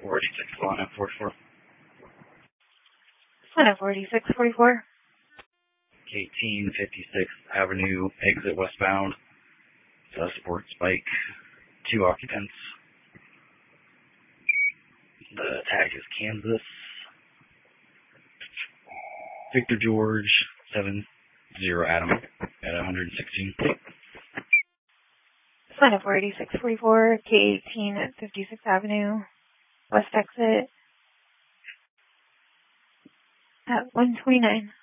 486 on at 44. On at 4644. 1856 Avenue, exit westbound. Sports bike, 2 occupants. The tag is Kansas. Victor George, 70 Adam at 116. Sign up for 8644, K18 at 56 Avenue, west exit at 129.